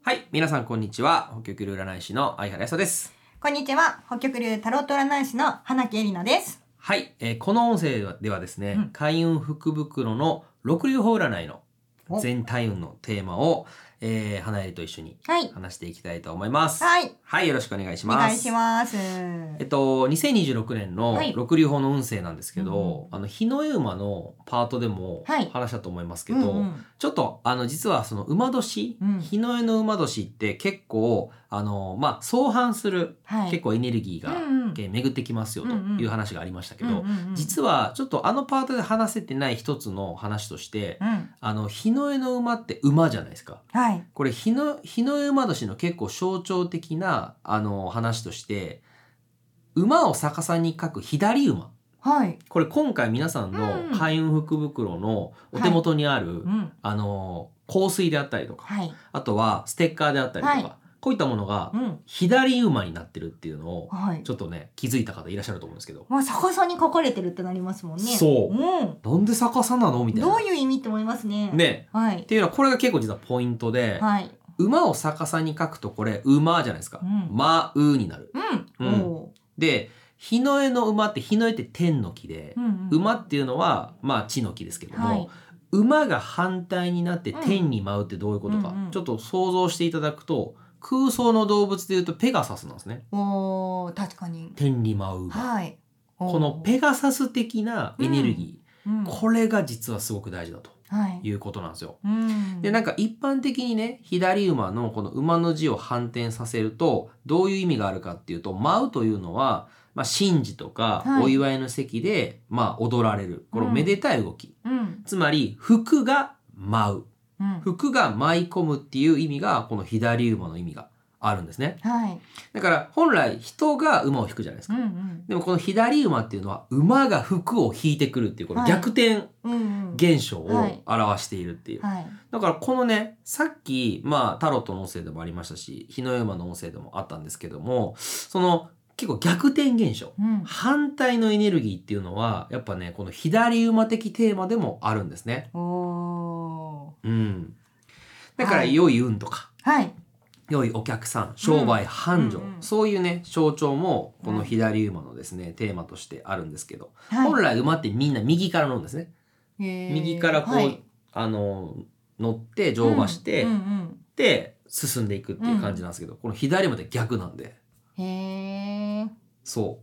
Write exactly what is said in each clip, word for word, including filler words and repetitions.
はい、皆さんこんにちは。北極流占い師の相原康です。 こんにちは。北極流タロット占い師の花木恵里奈です。 はい、えー、この音声ではですね、うん、開運福袋の六流法占いの全体運のテーマを、えー、花江と一緒に話していきたいと思います。 はい。 はい、よろしくお願いします。 お願いします。 えっと、にせんにじゅうろくねんの六流法の運勢なんですけど、はい、あの、日の絵馬のパートでも話したと思いますけど、はいうんうん、ちょっと、あの、実はその馬年、うん、日の絵の馬年って結構、あの、まあ、相反する、はい、結構エネルギーが、うんうん、巡ってきますよという話がありましたけど、うんうん、実はちょっとあのパートで話せてない一つの話として、うん、あの、日の絵の馬って馬じゃないですか。はい、これ日の、日の絵馬年の結構象徴的な、あの、話として、馬を逆さに書く左馬。はい。これ今回皆さんの開運福袋のお手元にある、はいうん、あの、香水であったりとか、はい、あとはステッカーであったりとか、はいこういったものが左馬になってるっていうのをちょっとね気づいた方いらっしゃると思うんですけど、 まあ、逆さに書かれてるってなりますもんね。 そう、うん、なんで逆さなのみたいなどういう意味って思いますね。 ね、はい、っていうのはこれが結構実はポイントで、はい、馬を逆さに書くとこれ馬じゃないですか、うん、まうになる、うんうん、で日の絵の馬って日の絵って天の木で、うんうん、馬っていうのはまあ地の木ですけども、はい馬が反対になって天に舞うってどういうことか、うんうんうん、ちょっと想像していただくと空想の動物でいうとペガサスなんですね。 おー、確かに。 天に舞う馬、はい、このペガサス的なエネルギー、うんうん、これが実はすごく大事だということなんですよ、はいうん、でなんか一般的にね左馬のこの馬の字を反転させるとどういう意味があるかっていうと舞うというのはまあ、神事とかお祝いの席で、はい、まあ、踊られるこのめでたい動き、うん、つまり服が舞う、うん、服が舞い込むっていう意味がこの左馬の意味があるんですね、はい、だから本来人が馬を引くじゃないですか、うんうん、でもこの左馬っていうのは馬が服を引いてくるっていうこの逆転現象を表しているっていう、はいはい、だからこのねさっき、まあ、タロットの音声でもありましたし日の馬の音声でもあったんですけどもその結構逆転現象、うん、反対のエネルギーっていうのはやっぱねこの左馬的テーマでもあるんですね。おー、うん、だから良い運とか、はい、良いお客さん商売繁盛、うん、そういうね象徴もこの左馬のですね、うん、テーマとしてあるんですけど、はい、本来馬ってみんな右から乗るんですね。右からこう、はい、あの乗って乗馬して、うんうんうん、で進んでいくっていう感じなんですけど、うん、この左馬って逆なんで。へー。そう。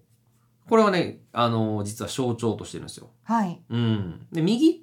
これはね、あの、実は象徴としてるんですよ。はい。うん。で、右って、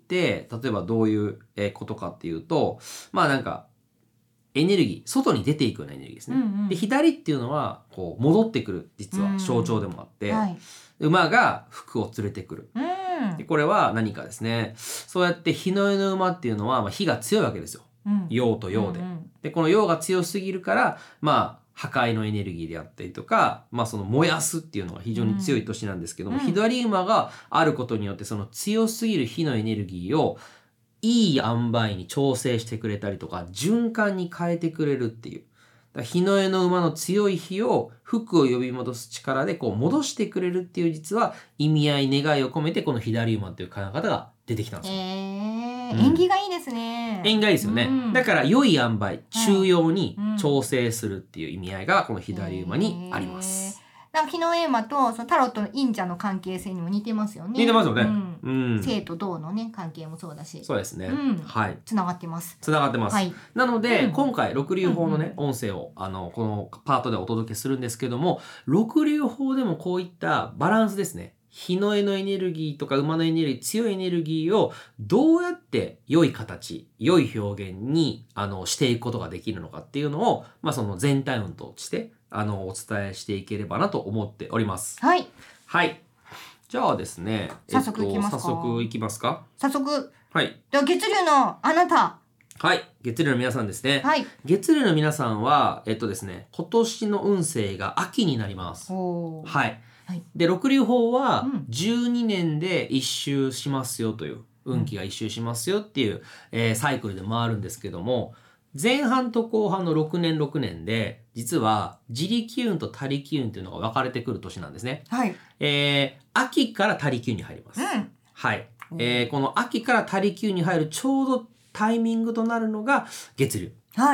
例えばどういうことかっていうと、まあなんか、エネルギー、外に出ていくようなエネルギーですね。うんうん、で、左っていうのは、こう、戻ってくる、実は象徴でもあって、はい、馬が服を連れてくる。うん、でこれは何かですね、そうやって日の絵の馬っていうのは、まあ、火が強いわけですよ。うん、陽と陽で、うんうん。で、この陽が強すぎるから、まあ、破壊のエネルギーであったりとか、まあその燃やすっていうのが非常に強い年なんですけども、うん、左馬があることによってその強すぎる火のエネルギーをいい塩梅に調整してくれたりとか、循環に変えてくれるっていう。だ日の絵の馬の強い火を服を呼び戻す力でこう戻してくれるっていう実は意味合い、願いを込めてこの左馬っていう考え方が出てきたんですよ。えー、うん、縁起がいいですね。 縁起がいいですよね。うん、だから良い塩梅、中庸に調整するっていう意味合いがこの左馬にあります。 なんか日の絵馬とそのタロットの忍者の関係性にも似てますよね。 似てますよね。 うんうん、生と動のね関係もそうだし。 そうですね。うん、はい。 つながってます。 つながってます。はい、なので、うん、今回六流法のね、うんうん、音声をあのこのパートでお届けするんですけども、六流法でもこういったバランスですね。日の絵のエネルギーとか馬のエネルギー、強いエネルギーをどうやって良い形、良い表現にあのしていくことができるのかっていうのを、まあその全体運としてあのお伝えしていければなと思っております。はい。はい。じゃあですね、 早速いきますか。 えっと、早速いきますか。 早速。 はい。 では月流のあなた。 はい。月流の皆さんですね。はい。月流の皆さんは、えっとですね、今年の運勢が秋になります。はい。はい、で六流法はじゅうにねんで一周しますよという、うん、運気が一周しますよっていう、えー、サイクルで回るんですけども前半と後半のろくねんろくねんで実は自力運と他力運というのが分かれてくる年なんですね。はい、えー、秋から他力運に入ります。うん、はい、えー、この秋から他力運に入るちょうどタイミングとなるのが月流。はい。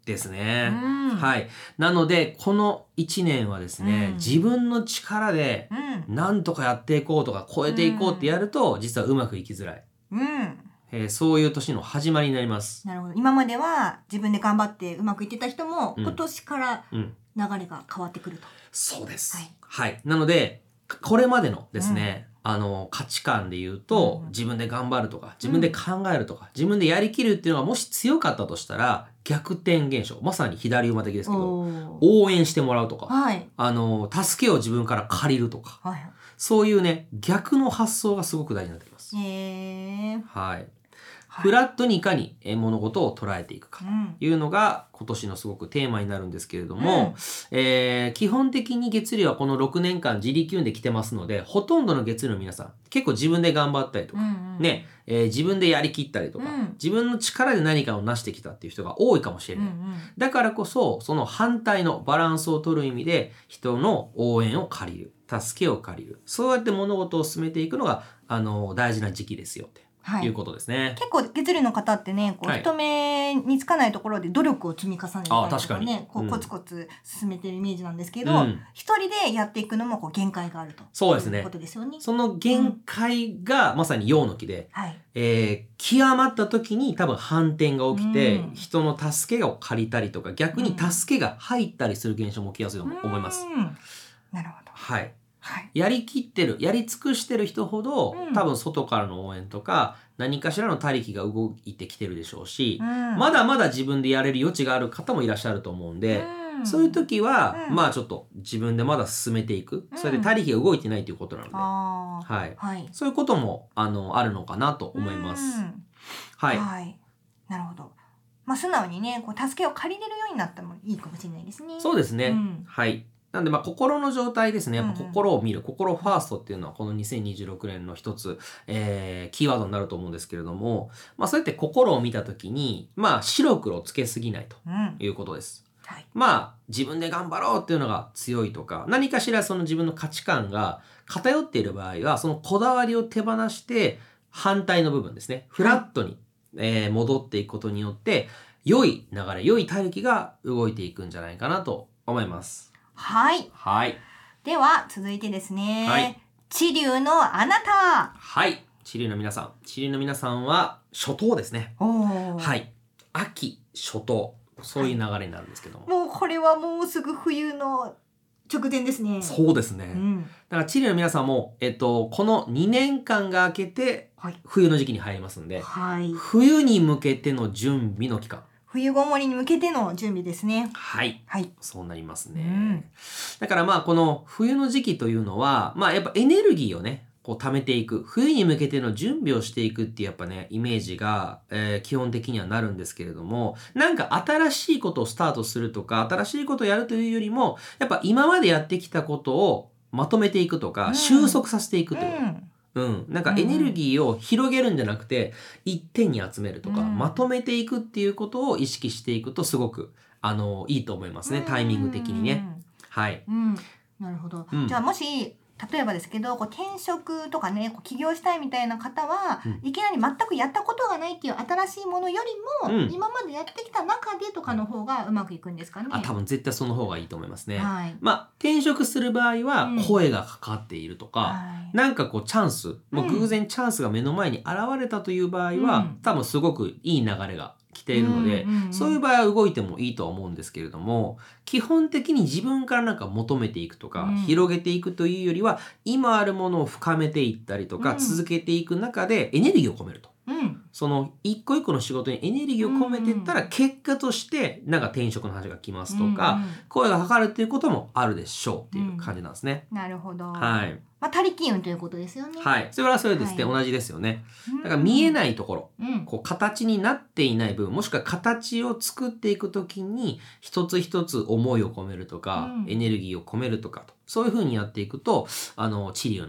ですね。はい。なので、このいちねんはですね、うん、自分の力で、なんとかやっていこうとか、超えていこうってやると、実はうまくいきづらい。うん。えー、そういう年の始まりになります。 なるほど。今までは自分で頑張ってうまくいってた人も、うん、今年から流れが変わってくると。うん、 そうです。はい。はい。なので、これまでのですね、うん、あの、価値観で言うと、うん、自分で頑張るとか、自分で考えるとか、うん、自分でやりきるっていうのがもし強かったとしたら、逆転現象。まさに左馬的ですけど、応援してもらうとか、はい、あの、助けを自分から借りるとか、はい、そういうね、逆の発想がすごく大事になってきます。へー。はい。フラットにいかに物事を捉えていくかというのが今年のすごくテーマになるんですけれども、うん、えー、基本的に月流はこのろくねんかん自力運で来てますので、ほとんどの月流の皆さん結構自分で頑張ったりとか、うんうん、ね、えー、自分でやりきったりとか、うん、自分の力で何かを成してきたっていう人が多いかもしれない、うんうん、だからこそその反対のバランスを取る意味で人の応援を借りる、助けを借りる、そうやって物事を進めていくのがあの大事な時期ですよってはい、いうことですね。 結構月流の方ってね、こう人目につかないところで努力を積み重ねたりとかね、こうコツコツ進めてるイメージなんですけど、一、うん、人でやっていくのもこう限界があると。そうですね。いうことですよね。 その限界がまさに陽の木で、うんえー、極まった時に多分反転が起きて、うん、人の助けを借りたりとか、逆に助けが入ったりする現象も起きやすいと思います。 うん、なるほど。 はい。はい、やりきってる、やり尽くしてる人ほど、うん、多分外からの応援とか何かしらの他力が動いてきてるでしょうし、うん、まだまだ自分でやれる余地がある方もいらっしゃると思うんで、うん、そういう時は、うん、まあちょっと自分でまだ進めていく、それで他力が動いてないということなので、はいはい、そういうことも あの、あるのかなと思います。 はい、はい、なるほど。まあ素直にね、こう助けを借りれるようになったのもいいかもしれないですね。 そうですね。うん、はい。なんでまあ心の状態ですね。やっぱ心を見る、うん、心ファーストっていうのはこのにせんにじゅうろくねんの一つ、えー、キーワードになると思うんですけれども、まあそうやって心を見たときに、まあ白黒つけすぎないということです。うんはい、まあ自分で頑張ろうっていうのが強いとか、何かしらその自分の価値観が偏っている場合は、そのこだわりを手放して反対の部分ですね。フラットに、はいえー、戻っていくことによって、良い流れ、良い体力が動いていくんじゃないかなと思います。 はい。 はい。 では、続いてですね。はい。地流のあなた。 はい。地流の皆さん。地流の皆さんは、初冬ですね。はい。秋、初冬。そういう流れになるんですけども。 はい、もうこれはもうすぐ冬の直前ですね。 そうですね。うん、だから地流の皆さんも、えっと、このにねんかんが明けて、冬の時期に入りますんで、はい、冬に向けての準備の期間。 冬ごもりに向けての準備ですね。 はい。はい。そうなりますね。うん、だからまあこの冬の時期というのは、まあやっぱエネルギーをね、こう貯めていく。冬に向けての準備をしていくっていうやっぱね、イメージが、えー、基本的にはなるんですけれども、なんか新しいことをスタートするとか、新しいことをやるというよりも、やっぱ今までやってきたことをまとめていくとか、うん、収束させていくってこと。うんうん。なんかエネルギーを広げるんじゃなくて、一点に集めるとか、うん、まとめていくっていうことを意識していくとすごく、あの、いいと思いますね。タイミング的にね。はい。 うん。なるほど。うん、じゃあもし、例えばですけど、こう転職とかね、こう起業したいみたいな方は、うん、いきなり全くやったことがないっていう新しいものよりも、うん、今までやってきた中でとかの方がうまくいくんですかね。 あ、多分絶対その方がいいと思いますね。はい、まあ、転職する場合は声がかかっているとか、うんはい、なんかこうチャンス、もう偶然チャンスが目の前に現れたという場合は、うん、多分すごくいい流れが来ているので、うんうんうん、そういう場合は動いてもいいとは思うんですけれども、基本的に自分からなんか求めていくとか、うん、広げていくというよりは、今あるものを深めていったりとか、うん、続けていく中でエネルギーを込めると。うん、その一個一個の仕事にエネルギーを込めていったら、結果としてなんか転職の話が来ますとか、うんうん、声がかかるっていうこともあるでしょうっていう感じなんですね。 うん、なるほど。 はい。 まあ、他力運ということですよね。 はい。それはそれですね、はい、同じですよね。だから見えないところ、うん、こう形になっていない部分、もしくは形を作っていくときに、一つ一つ思いを込めるとか、うん、エネルギーを込めるとかと、そういう風にやっていくと、あの、地流の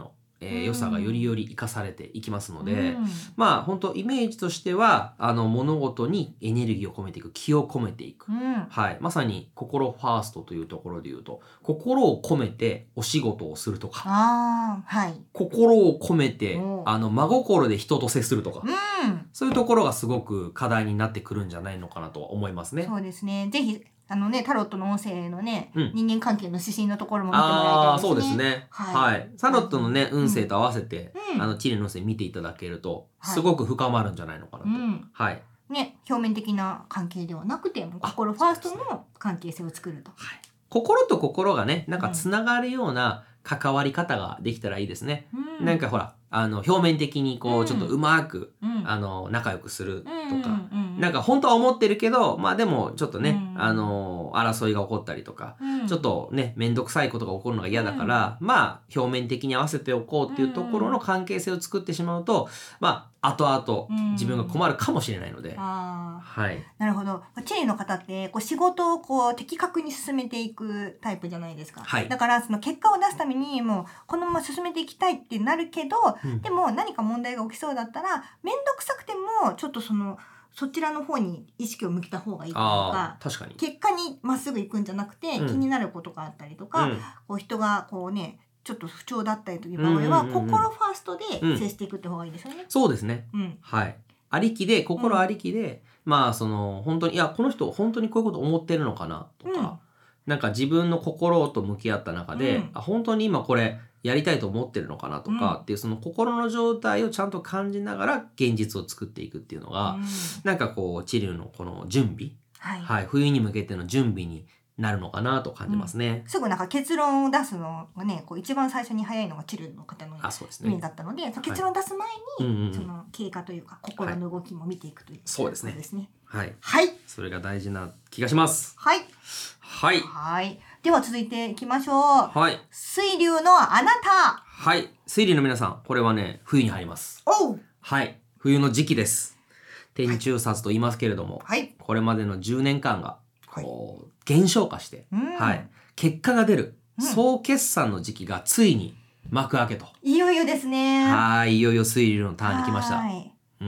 えー、良さがよりより生かされていきますので、うん、まあ本当イメージとしてはあの物事にエネルギーを込めていく、気を込めていく、うん、はい、まさに心ファーストというところで言うと、心を込めてお仕事をするとか、 あ、はい、 心を込めてあの真心で人と接するとか、うん、そういうところがすごく課題になってくるんじゃないのかなと思いますね。 そうですね。ぜひあのね、タロットの音声のね、うん、人間関係の指針のところも見てもらいたいですね。 ああ、そうですね。はい。はい、タロットのね、運勢と合わせて、うん、あのチリの運勢見ていただけると、すごく深まるんじゃないのかなと。はい。はい、 ね、表面的な関係ではなくて、心ファーストの関係性を作ると。 はい。心と心がね、なんかつながるような関わり方ができたらいいですね。うん、なんかほら、あの表面的にこうちょっとうまく、うん、あの仲良くするとか、うんうん、なんか本当は思ってるけど、まあでもちょっとね、うん、あの争いが起こったりとか、うん、ちょっとね面倒くさいことが起こるのが嫌だから、うん、まあ表面的に合わせておこうっていうところの関係性を作ってしまうと、まあ後々自分が困るかもしれないので、うん、 あ、 はい、 なるほど。チリの方ってこう仕事をこう的確に進めていくタイプじゃないですか。はい、だからその結果を出すためにもうこのまま進めていきたいってなるけど、うん、でも何か問題が起きそうだったら面倒くさくてもちょっとそのそちらの方に意識を向けた方がいいというか、 確かに結果にまっすぐ行くんじゃなくて、うん、気になることがあったりとか、うん、こう人がこうねちょっと不調だったりという場合は、うんうんうんうん、心ファーストで接していくって方がいいですよね。 うん、そうですね、うん、はい、ありきで心ありきで、うん、まあその本当にいやこの人本当にこういうこと思ってるのかなとか、うん、なんか自分の心と向き合った中で、うん、あ本当に今これやりたいと思ってるのかなとかっていう、その心の状態をちゃんと感じながら現実を作っていくっていうのが、うん、なんかこうチリのこの準備、はいはい、冬に向けての準備になるのかなと感じますね。 うん、すぐなんか結論を出すのがね、こう一番最初に早いのがチルの方のイメージだったので、その結論を出す前に、はい、その経過というか心の動きも見ていくという、はい、 そうですね。 ですね。 はい。 はい。 それが大事な気がします。 はい。 はい。 はい。では続いていきましょう。 はい。 水流のあなた。 はい。水流の皆さん、これはね、冬に入ります。 おう。 はい。冬の時期です。天中殺と言いますけれども、はい、これまでのじゅうねんかんがこう、はい、減少化して、うん、はい、結果が出る、うん、総決算の時期がついに幕開けと。 いよいよですね。 はい、いよいよ水流のターンに来ました。はい、 うん、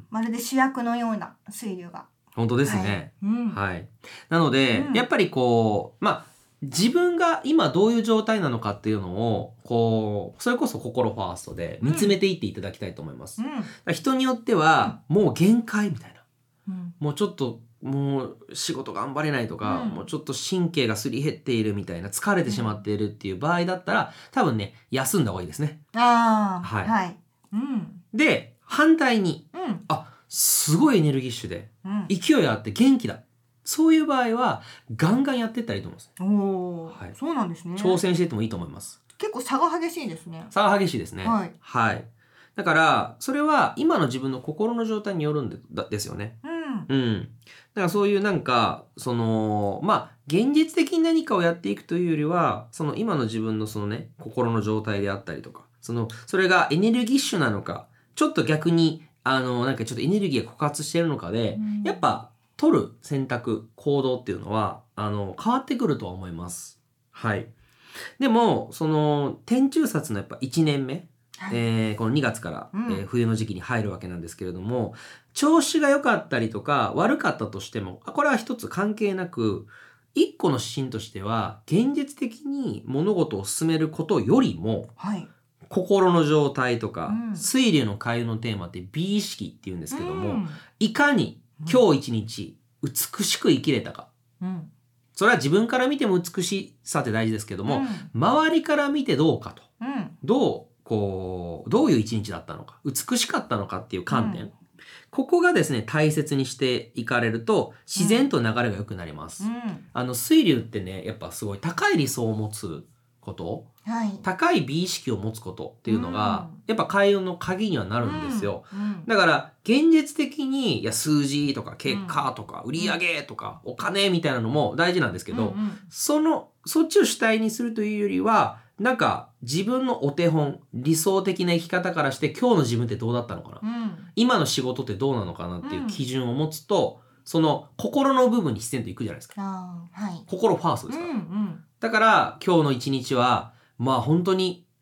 まるで主役のような水流が。 本当ですね。はい。うんはい、なので、うん、やっぱりこう、まあ、自分が今どういう状態なのかっていうのを、こう、それこそ心ファーストで見つめていっていただきたいと思います。うん、人によっては、もう限界みたいな。うん、もうちょっと、もう仕事頑張れないとか、うん、もうちょっと神経がすり減っているみたいな、疲れてしまっているっていう場合だったら、多分ね、休んだ方がいいですね。 ああ、はい。はい。 うん、で、反対に、うん、あ、すごいエネルギッシュで、うん、勢いあって元気だ。そういう場合は、ガンガンやっていったらいいと思います。 おー、はい。そうなんですね。 挑戦していってもいいと思います。 結構差が激しいですね。 差が激しいですね。はい。はい。だから、それは今の自分の心の状態によるんで、ですよね。うん。うん。だからそういうなんか、その、まあ、現実的に何かをやっていくというよりは、その今の自分のそのね、心の状態であったりとか、その、それがエネルギッシュなのか、ちょっと逆に、あの、なんかちょっとエネルギーが枯渇してるのかで、うん、やっぱ、取る選択、行動っていうのは、あの、変わってくるとは思います。はい。でも、その、天中殺のやっぱいちねんめ、はい、えー、このにがつから、うん、えー、冬の時期に入るわけなんですけれども、調子が良かったりとか悪かったとしても、これは一つ関係なく、一個の指針としては、現実的に物事を進めることよりも、はい、心の状態とか、うん、水流の開運のテーマって美意識っていうんですけども、うん、いかに今日一日美しく生きれたか。うん、それは自分から見ても美しさって大事ですけども、うん、周りから見てどうかと。うん、どうこう、どういう一日だったのか、美しかったのかっていう観点。うん、ここがですね、大切にしていかれると、自然と流れが良くなります。うん、あの、水流ってね、やっぱすごい高い理想を持つこと、はい、高い美意識を持つことっていうのが、うん、やっぱ開運の鍵にはなるんですよ。うんうん、だから、現実的に、いや、数字とか結果とか、売り上げとか、お金みたいなのも大事なんですけど、うんうん、その、そっちを主体にするというよりは、なんか自分のお手本、理想的な生き方からして今日の自分ってどうだったのかな、うん、今の仕事ってどうなのかなっていう基準を持つと、うん、その心の部分に自然といくじゃないですか。あ、はい、心ファーストですから、うんうん。だから今日の一日は、まあ本当に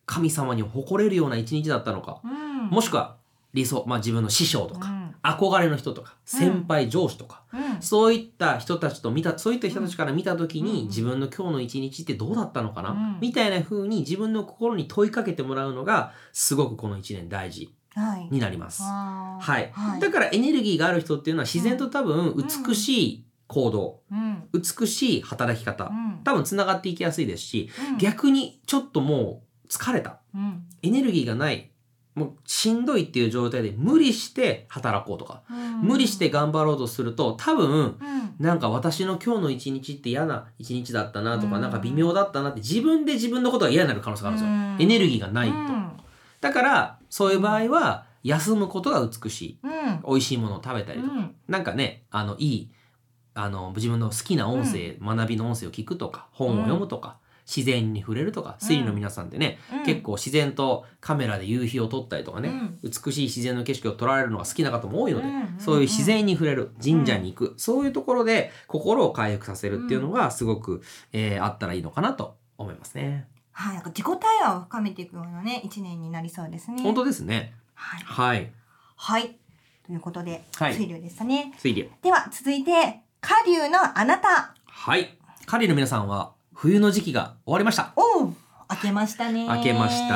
神様に誇れるような一日だったのか、うん、もしくは理想、まあ、自分の師匠とか、うん、憧れの人とか先輩上司とか、うん、そういった人たちと見たそういった人たちから見た時に、うん、自分の今日の一日ってどうだったのかな、うん、みたいな風に自分の心に問いかけてもらうのがすごくこの一年大事になります、はいはいはい、だからエネルギーがある人っていうのは自然と多分美しい行動、うん、美しい働き方、うん、多分つながっていきやすいですし、うん、逆にちょっともう疲れた、うん、エネルギーがない、もうしんどいっていう状態で無理して働こうとか、うん、無理して頑張ろうとすると多分、うん、なんか私の今日の一日って嫌な一日だったなとか、うん、なんか微妙だったなって自分で自分のことが嫌になる可能性があるんですよ、うん、エネルギーがないと、うん、だからそういう場合は休むことが美しい、うん、美味しいものを食べたりとか、うん、なんかねあのいいあの自分の好きな音声、うん、学びの音声を聞くとか本を読むとか、うん、自然に触れるとか、スリの皆さんってね、うん、結構自然とカメラで夕日を撮ったりとかね、うん、美しい自然の景色を撮られるのが好きな方も多いので、うん、そういう自然に触れる、神社に行く、うん、そういうところで心を回復させるっていうのがすごく、えー、あったらいいのかなと思いますね。 はい、なんか自己対話を深めていくようなね一年になりそうですね。 本当ですね。はい。はい。 はい、ということで、はい、水流でしたね。 水流。 では続いて下流のあなた。 はい。下流の皆さんは冬の時期が終わりました。 おう、明けましたね。 明けました。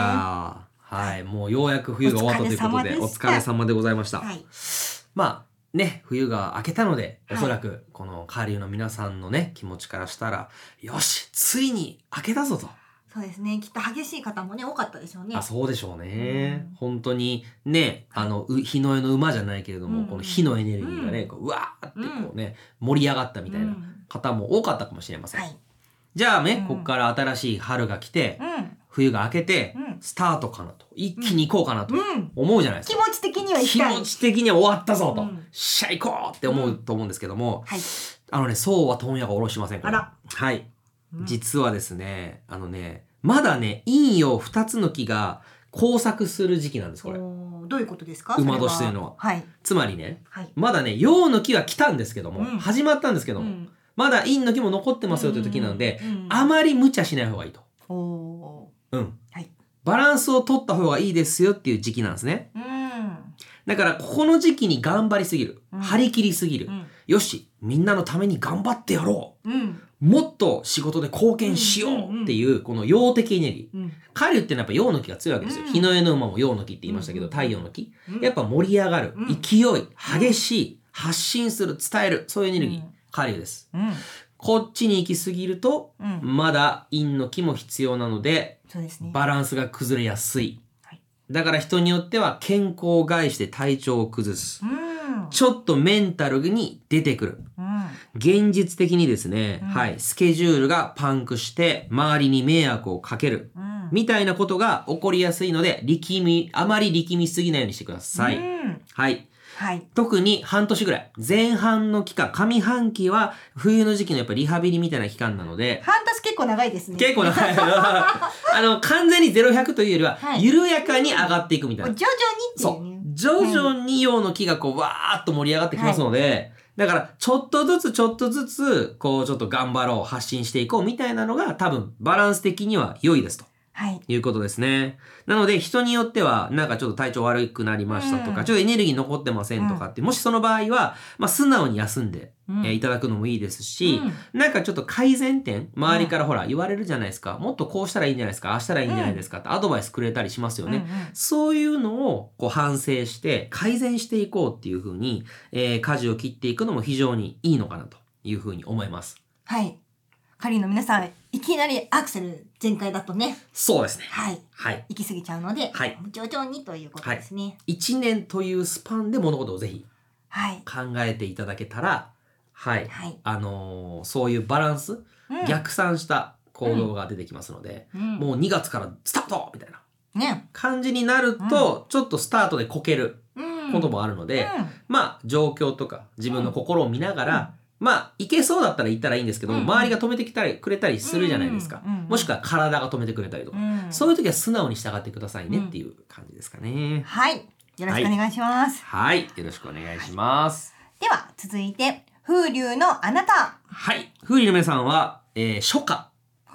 はい。もうようやく冬が終わったということで、お疲れ様でございました。はい。まあね、冬が明けたので、おそらくこの下流の皆さんのね、気持ちからしたら、よし、ついに明けたぞと。 そうですね。きっと激しい方もね、多かったでしょうね。 あ、そうでしょうね。うん、本当にね、あの、日の絵の馬じゃないけれども、うん、この火のエネルギーがね、こう、うわーってこうね、うん、盛り上がったみたいな方も多かったかもしれません。はい、じゃあね、うん、ここから新しい春が来て、うん、冬が明けて、うん、スタートかなと。一気に行こうかなと思うじゃないですか。 気持ち的には行きたい。 気持ち的には終わったぞと。うん、しゃ行こうって思うと思うんですけども、はい、あのね、そうは問屋がおろしませんから。はい。うん、実はですね、あのね、まだね、陰陽二つの木が交錯する時期なんです、これ。 どういうことですか？ 馬年というのは。 はい。 つまりね、はい、まだね、陽の木は来たんですけども、うん、始まったんですけども、うん、まだ陰の木も残ってますよという時なので、うんうん、あまり無茶しない方がいいと。おうん。はい。バランスを取った方がいいですよっていう時期なんですね。うん。だから、ここの時期に頑張りすぎる。うん、張り切りすぎる。うん、よし、みんなのために頑張ってやろう。うん。もっと仕事で貢献しようっていう、この陽的エネルギー。下流ってのはやっぱ陽の木が強いわけですよ。日の絵の馬も陽の木って言いましたけど、太陽の木。やっぱ盛り上がる、勢い、激しい、発信する、伝える、そういうエネルギー。下流です。こっちに行き過ぎると、まだ陰の木も必要なので、バランスが崩れやすい。だから人によっては健康を害して体調を崩す。ちょっとメンタルに出てくる。うん、現実的にですね、うん、はい、スケジュールがパンクして周りに迷惑をかける、うん、みたいなことが起こりやすいので、力み、あまり力みすぎないようにしてください。うん、はい。はい、特に半年ぐらい。前半の期間、上半期は冬の時期のやっぱリハビリみたいな期間なので。 半年結構長いですね。 結構長い。あの、完全にゼロひゃくというよりは、はい、緩やかに上がっていくみたいな。 徐々にっていう、 ね。そう。徐々に陽の木がこう、わーっと盛り上がってきますので、はい、だから、ちょっとずつちょっとずつ、こう、ちょっと頑張ろう、発信していこうみたいなのが多分、バランス的には良いですと。はい。いうことですね。なので、人によっては、なんかちょっと体調悪くなりましたとか、うん、ちょっとエネルギー残ってませんとかって、うん、もしその場合は、まあ、素直に休んで、うんえー、いただくのもいいですし、うん、なんかちょっと改善点、周りからほら、言われるじゃないですか。もっとこうしたらいいんじゃないですか、ああしたらいいんじゃないですかってアドバイスくれたりしますよね。うんうん、そういうのを、こう反省して、改善していこうっていう風に、えー、舵を切っていくのも非常にいいのかなという風に思います。 はい。カリーの皆さん、いきなりアクセル全開だとね。 そうですね。 はい。はい。行き過ぎちゃうので、はい。徐々にということですね。はい。 いちねんというスパンで物事をぜひ、はい。考えていただけたら、はい。はい。あのー、そういうバランス、うん、逆算した行動が出てきますので、うん、もうにがつからスタートみたいな。ね。感じになると、うん、ちょっとスタートでこけることもあるので、うん、まあ、状況とか自分の心を見ながら、うんまあ、いけそうだったら行ったらいいんですけども、うん、周りが止めてきたり、くれたりするじゃないですか。うんうんうん、もしくは体が止めてくれたりとか、うん。そういう時は素直に従ってくださいねっていう感じですかね。 うん、はい。よろしくお願いします。 はい。はい、よろしくお願いします。 では、続いて、風流のあなた。 はい。風流の皆さんは、えー、初夏。はい。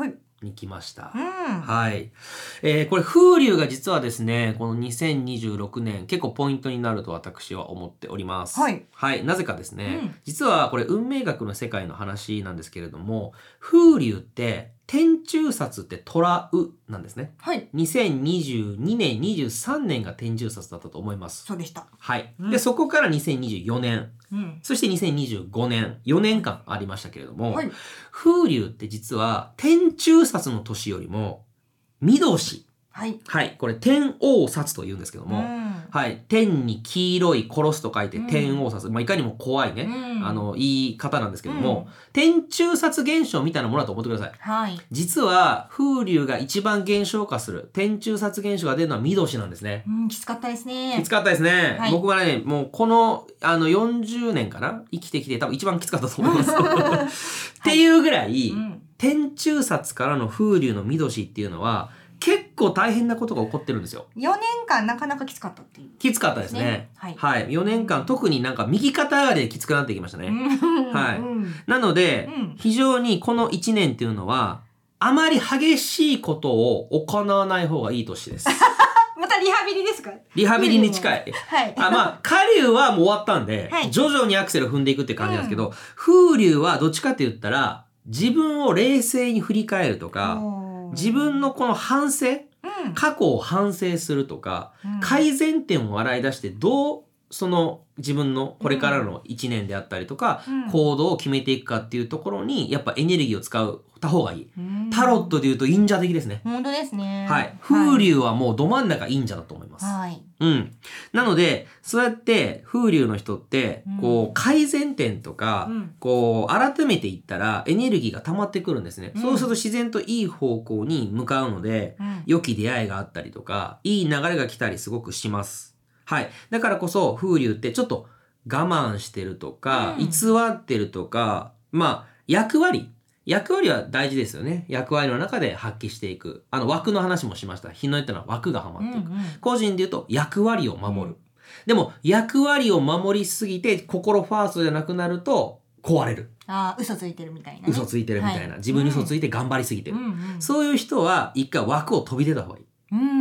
に来ました。 うん、 はい。えー、これ風流が実はですね、このにせんにじゅうろくねん結構ポイントになると私は思っております。 はい。 はい。なぜかですね、 うん、 実はこれ運命学の世界の話なんですけれども、風流って天中殺って虎うなんですね。 はい。 にせんにじゅうにねん、にじゅうさんねんが天中殺だったと思います。 そうでした。 はい。 うん、 で、そこからにせんにじゅうよねん、 うん、 そしてにせんにじゅうごねん、よねんかんありましたけれども、 はい、 風流って実は天中殺の年よりも、御年。 はい。 はい。これ天王殺と言うんですけども、 うん、 はい。天に黄色い殺すと書いて天王殺。うん、まあ、いかにも怖いね、 うん、 あの、言い方なんですけども、 うん、 天中殺現象みたいなものだと思ってください。 はい。 実は、風流が一番減少化する、天中殺現象が出るのは御年なんですね。 うん、きつかったですね。 きつかったですね。 はい、 僕はね、もうこの、あの、よんじゅうねんかな生きてきて多分一番きつかったと思います。っていうぐらい、はいうん、天中殺からの風流の御年っていうのは、結構大変なことが起こってるんですよ。 よねんかんなかなかきつかったっていう、ね。 きつかったですね。はい。はい。よねんかん、特になんか右肩上がりできつくなってきましたね。はい。うん、なので、うん、非常にこのいちねんっていうのは、あまり激しいことを行わない方がいい年です。 またリハビリですか？ リハビリに近い。 はい。 あ、まあ、下流はもう終わったんで、はい、徐々にアクセル踏んでいくって感じなんですけど、うん、風流はどっちかって言ったら、自分を冷静に振り返るとか、自分のこの反省、うん、過去を反省するとか、うん、改善点を洗い出してどうその自分のこれからのいちねんであったりとか、うん、行動を決めていくかっていうところにやっぱエネルギーを使った方がいい。うん、タロットで言うと忍者的ですね。 本当ですね。 はい。風流はもうど真ん中忍者だと思います。 はい。 うん。なので、そうやって風流の人って、こう、改善点とか、うん、こう、改めていったらエネルギーが溜まってくるんですね。うん、そうすると自然といい方向に向かうので、うん、良き出会いがあったりとか、いい流れが来たりすごくします。はい。だからこそ、風流ってちょっと我慢してるとか、うん、偽ってるとか、まあ、役割。役割は大事ですよね。役割の中で発揮していく。あの、枠の話もしました。日の絵ってのは枠がはまっていく。うんうん、個人で言うと、役割を守る。うん、でも、役割を守りすぎて、心ファーストじゃなくなると、壊れる。 ああ、嘘ついてるみたいな、ね。 嘘ついてるみたいな。はい、自分に嘘ついて頑張りすぎてる。うんうん、そういう人は、一回枠を飛び出た方がいい。 うん。うん。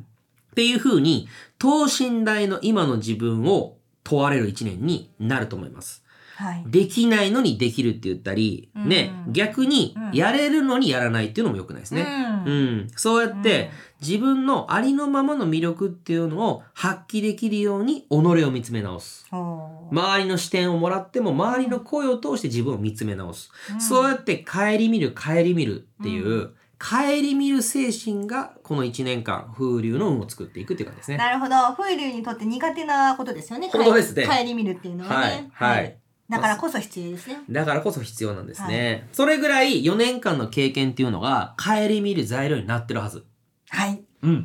っていう風に、等身大の今の自分を問われる一年になると思います。はい、できないのにできるって言ったり、うん、ね、逆にやれるのにやらないっていうのも良くないですね。うん。うん、そうやって自分のありのままの魅力っていうのを発揮できるように己を見つめ直す。周りの視点をもらっても周りの声を通して自分を見つめ直す。うん、そうやって顧みる顧みるっていう、うん顧みる精神がこのいちねんかん風流の運を作っていくっていう感じですね。 なるほど。風流にとって苦手なことですよね。 本当ですね。 顧みるっていうのはね。はい。はい、だからこそ必要ですね。 だからこそ必要なんですね。はい、それぐらいよねんかんの経験っていうのが顧みる材料になってるはず。 はい。 うん。うん。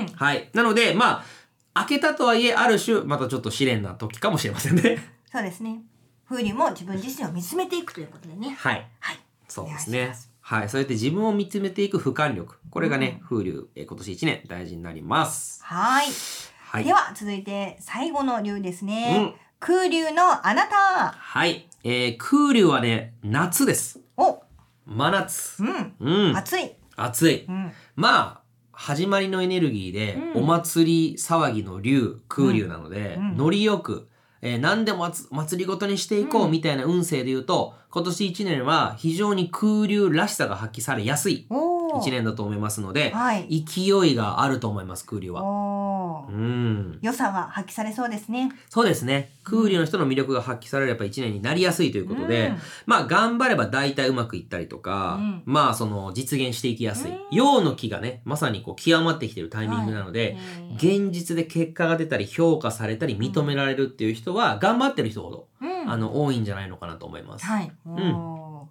はい。なので、まあ、開けたとはいえある種またちょっと試練な時かもしれませんね。 そうですね。風流も自分自身を見つめていくということでね。 はい。 はい。 そうですね。はい。そうやって自分を見つめていく俯瞰力。これがね、うん、風流、えー、今年いちねん大事になります。 はい。はい。では、続いて最後の流ですね。うん、空流のあなた。 はい。えー、空流はね、夏です。 お真夏。 うん。うん。暑い。 暑い。うん、まあ、始まりのエネルギーで、うん、お祭り騒ぎの流、空流なので、うん、ノリよく、えー、何でも祭りごとにしていこうみたいな運勢で言うと、うん、今年いちねんは非常に空流らしさが発揮されやすいいちねんだと思いますので、はい、勢いがあると思います、空流は。 おうん、良さが発揮されそうですね。 そうですね。空流の人の魅力が発揮されるやっぱいちねんになりやすいということで、うん、まあ頑張れば大体うまくいったりとか、うん、まあその実現していきやすい。陽の気がね、まさにこう極まってきてるタイミングなので、はい、現実で結果が出たり評価されたり認められるっていう人は、頑張ってる人ほど、うん、あの多いんじゃないのかなと思います。 はい。うん。 はい。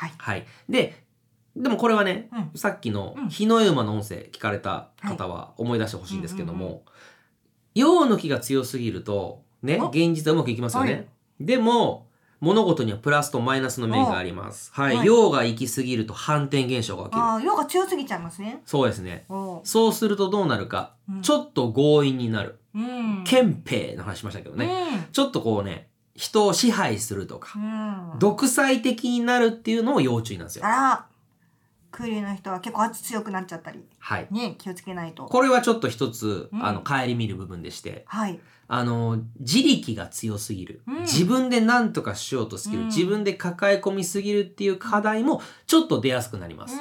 はい。で、でもこれはね、うん、さっきの日の絵馬の音声聞かれた方は思い出してほしいんですけども、陽の気が強すぎると、ね、現実はうまくいきますよね。はい、でも、物事にはプラスとマイナスの面があります。はい。陽が行き過ぎると反転現象が起きる。 ああ、陽が強すぎちゃいますね。 そうですね。そうするとどうなるか、うん、ちょっと強引になる。うん、憲兵の話しましたけどね、うん。ちょっとこうね、人を支配するとか、うん、独裁的になるっていうのも要注意なんですよ。 あら。 空流の人は結構圧強くなっちゃったり、 はい、 ね、気をつけないと。 これはちょっと一つ、うん、あの顧みる部分でして、 はい、 あの自力が強すぎる、うん、自分で何とかしようとすぎる、うん、自分で抱え込みすぎるっていう課題もちょっと出やすくなります。うん、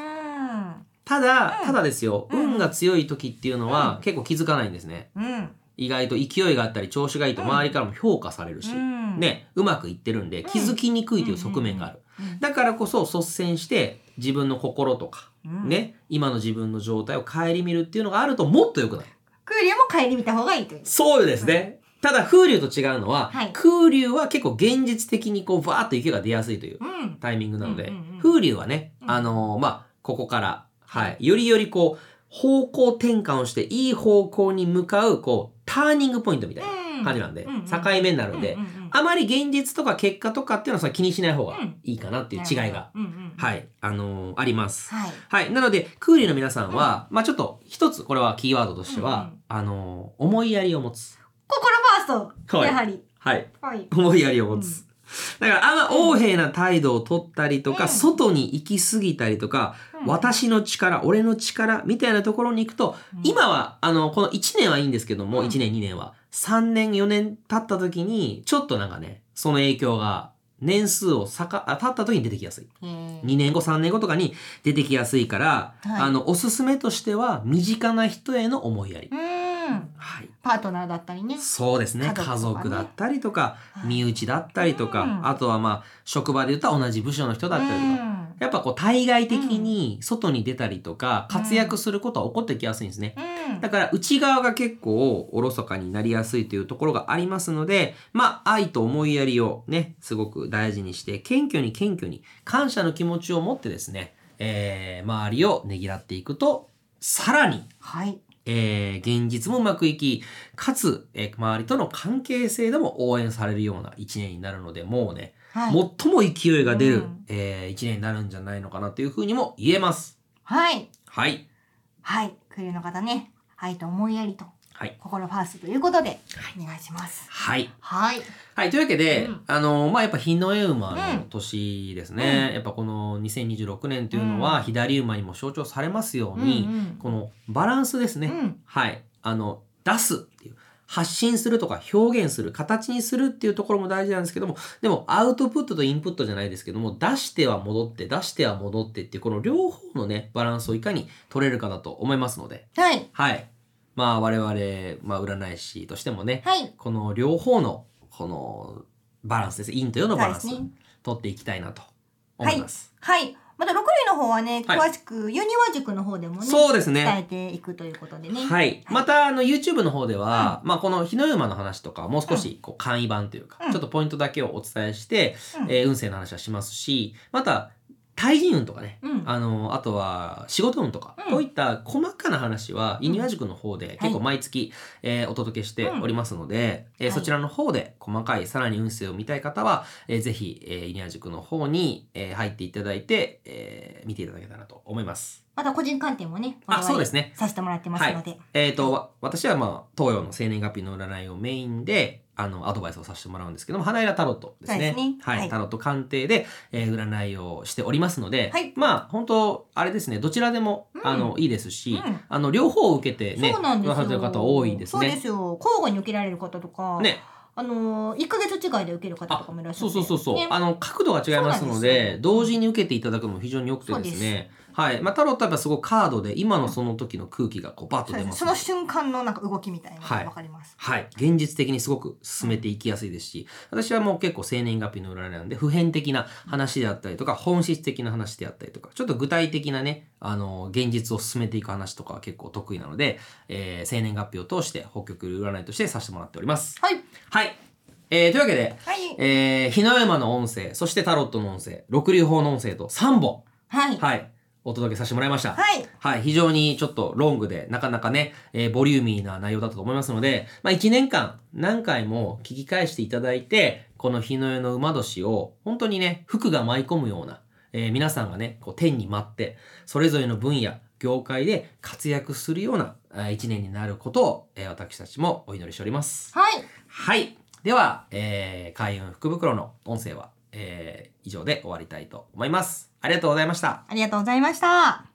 ただ、うん、ただですよ、うん、運が強い時っていうのは、うん、結構気づかないんですね。うん、意外と勢いがあったり調子がいいと周りからも評価されるし、うん、ね、うまくいってるんで気づきにくいという側面がある。だからこそ率先して自分の心とか、うん、ね、今の自分の状態を顧みるっていうのがあるともっと良くなる。 空流も顧みた方がいいという。 そうですね。うん、ただ風流と違うのは、はい、空流は結構現実的にこうバーッと勢いが出やすいというタイミングなので、うんうんうんうん、風流はね、あのー、まあここから、はい、よりよりこう方向転換をしていい方向に向かうこうターニングポイントみたいな感じなんで、うんうん、境目になるんで、うんうんうん、あまり現実とか結果とかっていうのは気にしない方がいいかなっていう違いが、うんうんうん、はい、あのー、あります。はい。はい。なので、空流の皆さんは、うん、まあちょっと一つこれはキーワードとしては、うんうん、あのー、思いやりを持つ。 心ファースト、はい、やはり。 はい。はい。思いやりを持つ。うんだからあんま横柄な態度を取ったりとか、うん、外に行き過ぎたりとか、うん、私の力、俺の力みたいなところに行くと、うん、今は、あの、このいちねんはいいんですけども、うん、いちねん、にねんは、さんねん、よねん経った時に、ちょっとなんかね、その影響が、年数をさか、経った時に出てきやすい。にねんご、さんねんごとかに出てきやすいから、はい、あの、おすすめとしては、身近な人への思いやり。 はい、パートナーだったりね。 そうですね。家族、ね、家族だったりとか、はい、身内だったりとか、うん、あとはまあ、職場で言ったら同じ部署の人だったりとか、うん、やっぱこう、対外的に外に出たりとか、うん、活躍することは起こってきやすいんですね。うん、だから内側が結構おろそかになりやすいというところがありますので、まあ、愛と思いやりをね、すごく大事にして、謙虚に謙虚に感謝の気持ちを持ってですね、えー、周りをねぎらっていくと、さらに、はい。えー、現実もうまくいき、かつ、えー、周りとの関係性でも応援されるような一年になるので、もうね、はい、最も勢いが出る、うん、えー、一年になるんじゃないのかなというふうにも言えます。 はい。 はい。 はい。空流の方ね、愛と思いやりと、はい、心ファーストということで、はい、お願いします。 はい。 はい。 はい。というわけで、うん、あのー、まあ、やっぱ日の絵馬の年ですね。うん、やっぱこのにせんにじゅうろくねんというのは、うん、左馬にも象徴されますように、うんうん、このバランスですね。うん、はい。あの、出すっていう。発信するとか表現する、形にするっていうところも大事なんですけども、でもアウトプットとインプットじゃないですけども、出しては戻って、出しては戻ってっていう、この両方のね、バランスをいかに取れるかだと思いますので。 はい。 はい。まあ我々、まあ占い師としてもね、はい、この両方の、このバランスです。陰と陽のバランス、ね、取っていきたいなと思います。 はい。はいまたろく類の方はね、詳しく、ユニワ塾の方でもね、 そうですね。 伝えていくということでね。 はい。はい、また、あの、YouTube の方では、うん、まあ、この日の馬の話とか、もう少し、こう、簡易版というか、うん、ちょっとポイントだけをお伝えして、うん、えー、運勢の話はしますし、また、対人運とかね、うん、あの、あとは仕事運とか、うん、こういった細かな話は、ユニワ塾の方で結構毎月、はい、えー、お届けしておりますので、うん、えー、そちらの方で細かいさらに運勢を見たい方は、えー、ぜひ、えー、ユニワ塾の方に、えー、入っていただいて、えー、見ていただけたらと思います。 また個人鑑定もね、 あ、そうですね。 させてもらってますので。はい、 えっ、ー、と、はい、私はまあ、東洋の生年月日の占いをメインで、あの、アドバイスをさせてもらうんですけども、花枝タロットですね。そうですね。はい。はい、タロット鑑定で、えー、占いをしておりますので、はい、まあ、本当あれですね、どちらでも、うん、あの、いいですし、うん、あの、両方を受けてね、 そうなんですよ。 なさってる方多いですね。 そうですよ。交互に受けられる方とか、ね。あのー、いっかげつ違いで受ける方とかもいらっしゃる。 そうそうそうそう、ね、あの角度が違いますので同時に受けていただくのも非常に良くてですね、はい、まあタロットはやっぱすごいカードで今のその時の空気がこうバッと出ます、 その瞬間のなんか動きみたいなのが分かります。 はい、はい、現実的にすごく進めていきやすいですし、私はもう結構生年月日の占いなんで普遍的な話であったりとか本質的な話であったりとかちょっと具体的なねあの現実を進めていく話とかは結構得意なので、えー、生年月日を通して北極占いとしてさせてもらっております。 はい、 はいえー、というわけで、はいえー、日の山の音声、そしてタロットの音声、六流法の音声とさんぼん、はい、はい、お届けさせてもらいました。 はい。 はい、非常にちょっとロングで、なかなかね、えー、ボリューミーな内容だったと思いますので、まあいちねんかん何回も聞き返していただいて、この日の世の馬年を本当にね、服が舞い込むような、えー、皆さんがね、こう天に舞って、それぞれの分野、業界で活躍するような一年になることを、えー、私たちもお祈りしております。 はい。 はい。では、えー、開運福袋の音声はえー、以上で終わりたいと思います。ありがとうございました。 ありがとうございました。